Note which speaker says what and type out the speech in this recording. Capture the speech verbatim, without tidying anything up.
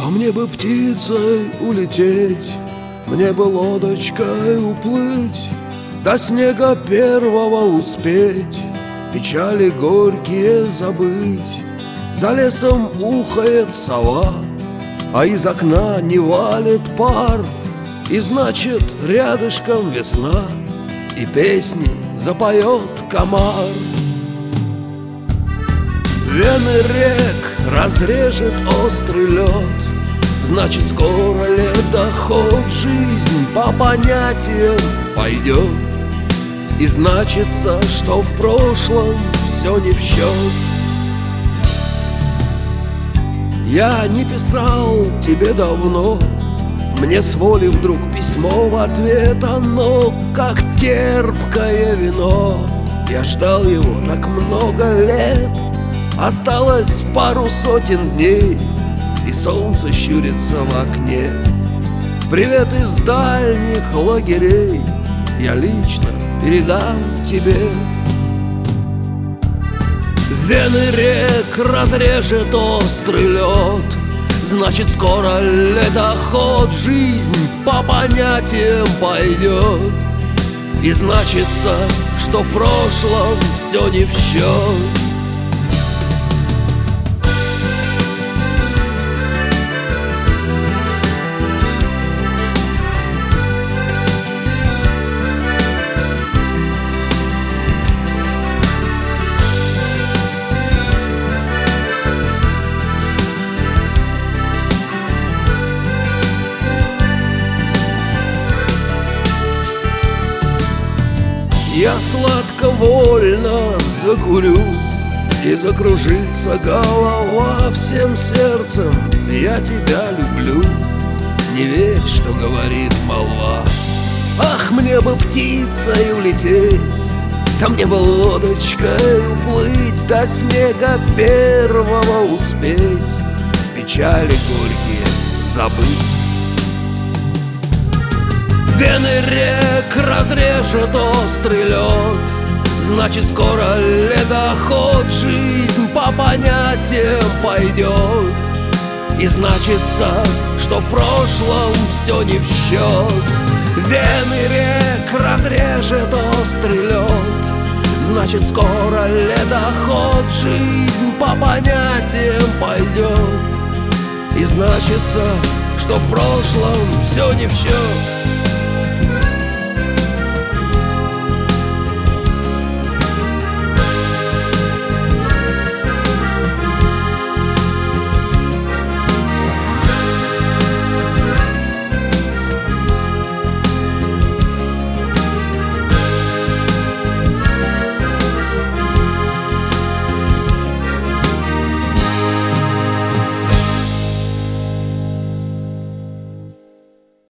Speaker 1: мне бы птицей улететь, мне бы лодочкой уплыть, до снега первого успеть, печали горькие забыть. За лесом ухает сова, а из окна не валит пар, и значит рядышком весна, и песни запоет комар. Вены рек разрежет острый лед, значит скоро ледоход, жизнь по понятиям пойдет, и значится, что в прошлом все не в счет. Я не писал тебе давно, мне с воли вдруг письмо в ответ, оно как терпкое вино. Я ждал его так много лет, осталось пару сотен дней, и солнце щурится в окне. Привет из дальних лагерей я лично передам тебе. Вены рек разрежет острый лед, значит скоро ледоход, жизнь по понятиям пойдет, и значится, что в прошлом все не в счет. Я сладко-вольно закурю, и закружится голова всем сердцем. Я тебя люблю, не верь, что говорит молва. Ах, мне бы птицей улететь, да мне бы лодочкой уплыть, до снега первого успеть, печали горькие забыть. Вены рек разрежет острый лед, значит скоро ледоход, жизнь по понятиям пойдет, и значится, что в прошлом все не в счет. Вены рек разрежет острый лед, значит скоро ледоход, жизнь по понятиям пойдет, и значится, что в прошлом все не в счет.